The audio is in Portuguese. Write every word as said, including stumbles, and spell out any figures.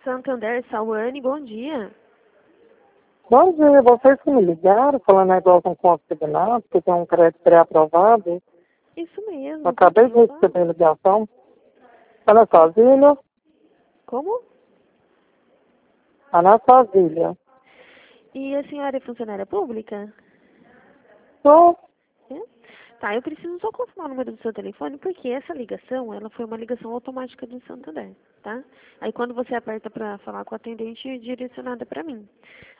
Santander, Sawane, bom dia. Bom dia, vocês que me ligaram, falando negócio com consignado, que tem um crédito pré-aprovado. Isso mesmo. Eu acabei de receber a ligação. Ana Sazília? Como? Ana Sazília. E a senhora é funcionária pública? Sou. É? Tá, eu preciso só confirmar o número do seu telefone, porque essa ligação, ela foi uma ligação automática do Santander, tá? Aí quando você aperta para falar com o atendente, é direcionada para mim.